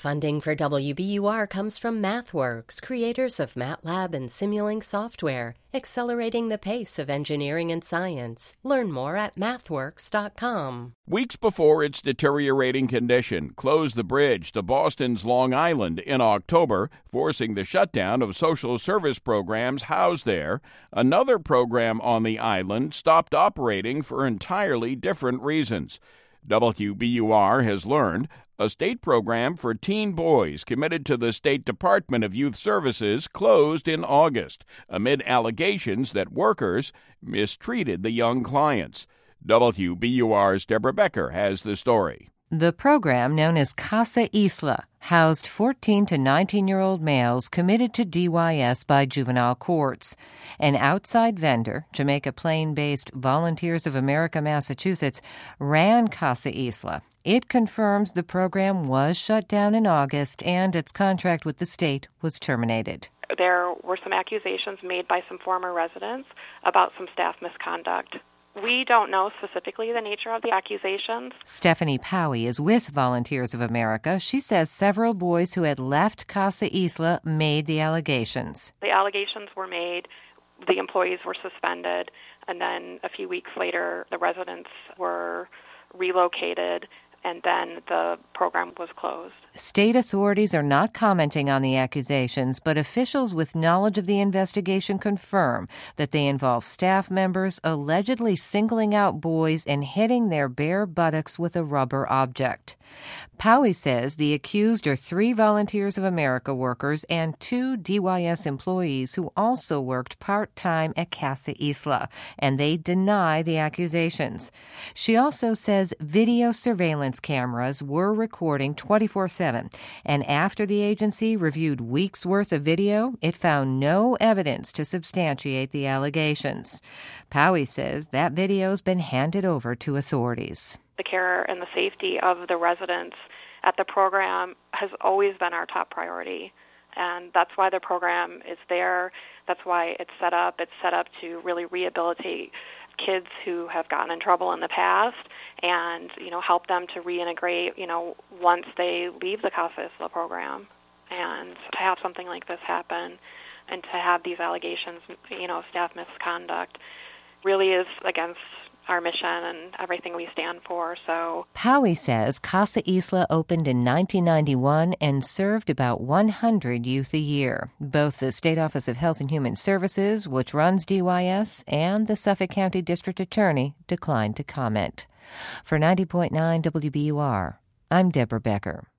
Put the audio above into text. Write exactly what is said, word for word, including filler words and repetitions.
Funding for W B U R comes from MathWorks, creators of MATLAB and Simulink software, accelerating the pace of engineering and science. Learn more at mathworks dot com. Weeks before its deteriorating condition closed the bridge to Boston's Long Island in October, forcing the shutdown of social service programs housed there, another program on the island stopped operating for entirely different reasons. W B U R has learned a state program for teen boys committed to the State Department of Youth Services closed in August amid allegations that workers mistreated the young clients. W B U R's Deborah Becker has the story. The program, known as Casa Isla, housed fourteen to nineteen-year-old males committed to D Y S by juvenile courts. An outside vendor, Jamaica Plain-based Volunteers of America, Massachusetts, ran Casa Isla. It confirms the program was shut down in August and its contract with the state was terminated. There were some accusations made by some former residents about some staff misconduct. We don't know specifically the nature of the accusations. Stephanie Powie is with Volunteers of America. She says several boys who had left Casa Isla made the allegations. The allegations were made, the employees were suspended, and then a few weeks later, the residents were relocated, and then the program was closed. State authorities are not commenting on the accusations, but officials with knowledge of the investigation confirm that they involve staff members allegedly singling out boys and hitting their bare buttocks with a rubber object. Powie says the accused are three Volunteers of America workers and two D Y S employees who also worked part-time at Casa Isla, and they deny the accusations. She also says video surveillance cameras were recording twenty-four seven, and after the agency reviewed weeks' worth of video, it found no evidence to substantiate the allegations. Powie says that video's been handed over to authorities. The care and the safety of the residents at the program has always been our top priority, and that's why the program is there. That's why it's set up. It's set up to really rehabilitate kids who have gotten in trouble in the past and, you know, help them to reintegrate, you know, once they leave the Casa Isla program. And to have something like this happen and to have these allegations, you know, of staff misconduct really is against our mission and everything we stand for. So Powie says Casa Isla opened in nineteen ninety-one and served about one hundred youth a year. Both the State Office of Health and Human Services, which runs D Y S, and the Suffolk County District Attorney declined to comment. For ninety point nine W B U R, I'm Deborah Becker.